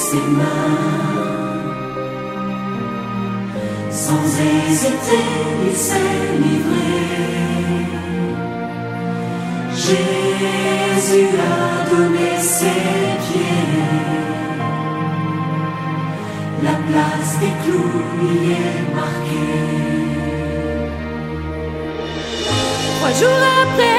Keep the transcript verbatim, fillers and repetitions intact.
ses mains. Sans hésiter, il s'est livré. Jésus a donné ses pieds. La place des clous y est marquée. Trois jours après